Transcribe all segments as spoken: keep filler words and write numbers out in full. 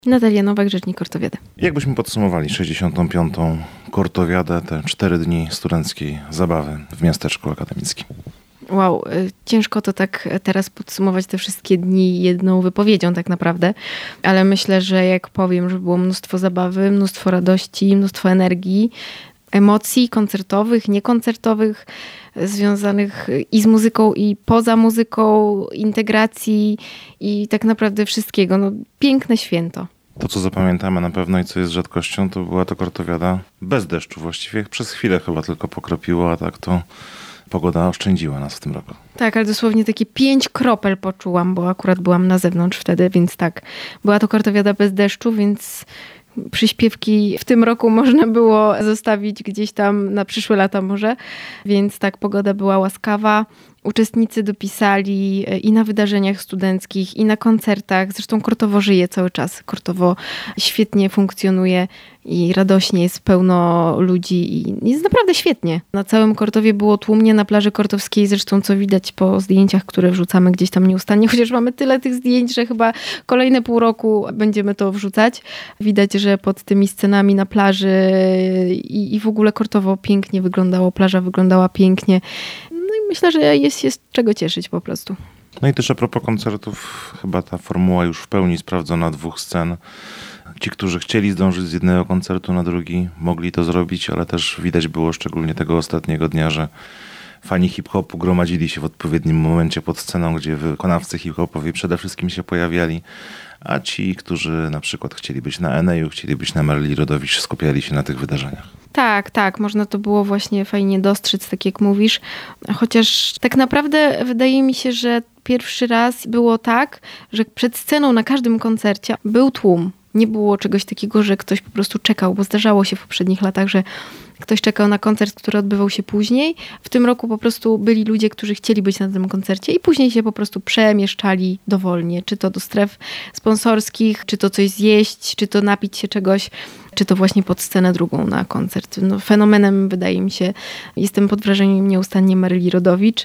Natalia Nowak, rzecznik Kortowiady. Jak byśmy podsumowali sześćdziesiątą piątą Kortowiadę, te cztery dni studenckiej zabawy w miasteczku akademickim? Wow, ciężko to tak teraz podsumować te wszystkie dni jedną wypowiedzią tak naprawdę, ale myślę, że jak powiem, że było mnóstwo zabawy, mnóstwo radości, mnóstwo energii, emocji koncertowych, niekoncertowych, związanych i z muzyką, i poza muzyką, integracji i tak naprawdę wszystkiego. No, piękne święto. To, co zapamiętamy na pewno i co jest rzadkością, to była to Kortowiada bez deszczu właściwie. Przez chwilę chyba tylko pokropiło, a tak to pogoda oszczędziła nas w tym roku. Tak, ale dosłownie takie pięć kropel poczułam, bo akurat byłam na zewnątrz wtedy, więc tak. Była to Kortowiada bez deszczu, więc przyśpiewki w tym roku można było zostawić gdzieś tam na przyszłe lata może, więc tak, pogoda była łaskawa. Uczestnicy dopisali i na wydarzeniach studenckich, i na koncertach. Zresztą Kortowo żyje cały czas. Kortowo świetnie funkcjonuje i radośnie jest pełno ludzi i jest naprawdę świetnie. Na całym Kortowie było tłumnie, na plaży kortowskiej, zresztą co widać po zdjęciach, które wrzucamy gdzieś tam nieustannie, chociaż mamy tyle tych zdjęć, że chyba kolejne pół roku będziemy to wrzucać. Widać, że pod tymi scenami na plaży i, i w ogóle Kortowo pięknie wyglądało, plaża wyglądała pięknie. No i myślę, że jest, jest czego cieszyć po prostu. No i też a propos koncertów, chyba ta formuła już w pełni sprawdzona dwóch scen. Ci, którzy chcieli zdążyć z jednego koncertu na drugi, mogli to zrobić, ale też widać było szczególnie tego ostatniego dnia, że fani hip-hopu gromadzili się w odpowiednim momencie pod sceną, gdzie wykonawcy hip-hopowi przede wszystkim się pojawiali, a ci, którzy na przykład chcieli być na Eneju, chcieli być na Maryli Rodowicz, skupiali się na tych wydarzeniach. Tak, tak, można to było właśnie fajnie dostrzec, tak jak mówisz, chociaż tak naprawdę wydaje mi się, że pierwszy raz było tak, że przed sceną na każdym koncercie był tłum. Nie było czegoś takiego, że ktoś po prostu czekał, bo zdarzało się w poprzednich latach, że ktoś czekał na koncert, który odbywał się później. W tym roku po prostu byli ludzie, którzy chcieli być na tym koncercie i później się po prostu przemieszczali dowolnie. Czy to do stref sponsorskich, czy to coś zjeść, czy to napić się czegoś, czy to właśnie pod scenę drugą na koncert. No, fenomenem wydaje mi się, jestem pod wrażeniem nieustannie Maryli Rodowicz,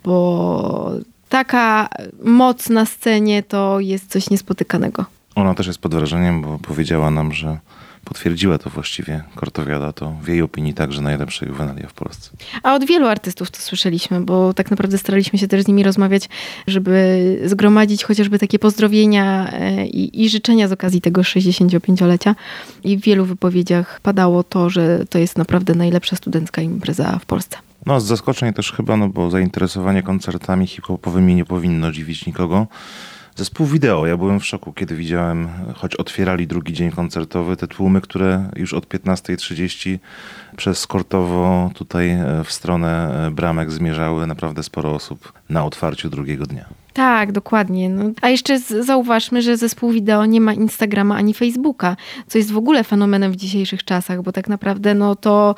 bo taka moc na scenie to jest coś niespotykanego. Ona też jest pod wrażeniem, bo powiedziała nam, że potwierdziła to właściwie Kortowiada, to w jej opinii także najlepsza juwenalia w Polsce. A od wielu artystów to słyszeliśmy, bo tak naprawdę staraliśmy się też z nimi rozmawiać, żeby zgromadzić chociażby takie pozdrowienia i, i życzenia z okazji tego sześćdziesięciopięciolecia. I w wielu wypowiedziach padało to, że to jest naprawdę najlepsza studencka impreza w Polsce. No z zaskoczeń też chyba, no bo zainteresowanie koncertami hip-hopowymi nie powinno dziwić nikogo. Zespół Wideo. Ja byłem w szoku, kiedy widziałem, choć otwierali drugi dzień koncertowy, te tłumy, które już od piętnastej trzydzieści przez Kortowo tutaj w stronę bramek zmierzały. Naprawdę sporo osób na otwarciu drugiego dnia. Tak, dokładnie. No, a jeszcze z, zauważmy, że zespół Wideo nie ma Instagrama ani Facebooka, co jest w ogóle fenomenem w dzisiejszych czasach, bo tak naprawdę no to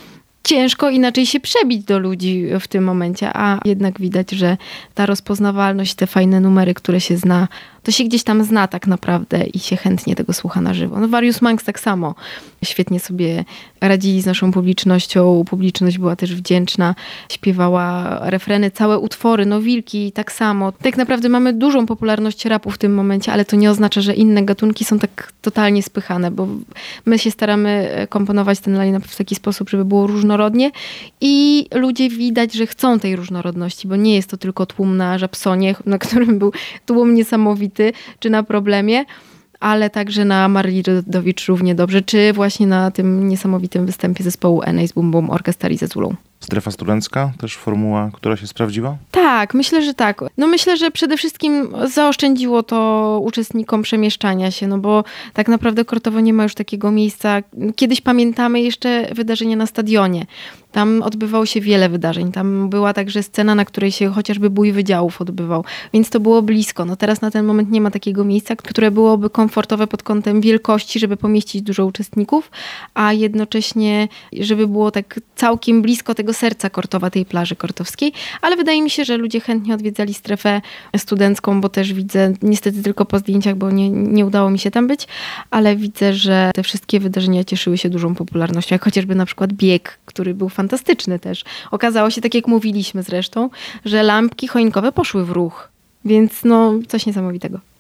ciężko inaczej się przebić do ludzi w tym momencie, a jednak widać, że ta rozpoznawalność, te fajne numery, które się zna, to się gdzieś tam zna tak naprawdę i się chętnie tego słucha na żywo. No Various Monks tak samo. Świetnie sobie radzili z naszą publicznością. Publiczność była też wdzięczna. Śpiewała refreny, całe utwory, no Wilki tak samo. Tak naprawdę mamy dużą popularność rapu w tym momencie, ale to nie oznacza, że inne gatunki są tak totalnie spychane, bo my się staramy komponować ten line-up w taki sposób, żeby było różnorodnie i ludzie widać, że chcą tej różnorodności, bo nie jest to tylko tłum na Żabsonie, na którym był tłum niesamowity, czy na Problemie, ale także na Maryli Rodowicz równie dobrze, czy właśnie na tym niesamowitym występie zespołu Enej z Bum Bum Orkestali ze Zulą. Strefa studencka, też formuła, która się sprawdziła? Tak, myślę, że tak. No myślę, że przede wszystkim zaoszczędziło to uczestnikom przemieszczania się, no bo tak naprawdę Kortowo nie ma już takiego miejsca. Kiedyś pamiętamy jeszcze wydarzenia na stadionie. Tam odbywało się wiele wydarzeń. Tam była także scena, na której się chociażby bój wydziałów odbywał, więc to było blisko. No teraz na ten moment nie ma takiego miejsca, które byłoby komfortowe pod kątem wielkości, żeby pomieścić dużo uczestników, a jednocześnie, żeby było tak całkiem blisko tego serca Kortowa, tej plaży kortowskiej. Ale wydaje mi się, że ludzie chętnie odwiedzali strefę studencką, bo też widzę, niestety tylko po zdjęciach, bo nie, nie udało mi się tam być, ale widzę, że te wszystkie wydarzenia cieszyły się dużą popularnością, jak chociażby na przykład bieg, który był fantastyczny też. Okazało się, tak jak mówiliśmy zresztą, że lampki choinkowe poszły w ruch, więc no coś niesamowitego.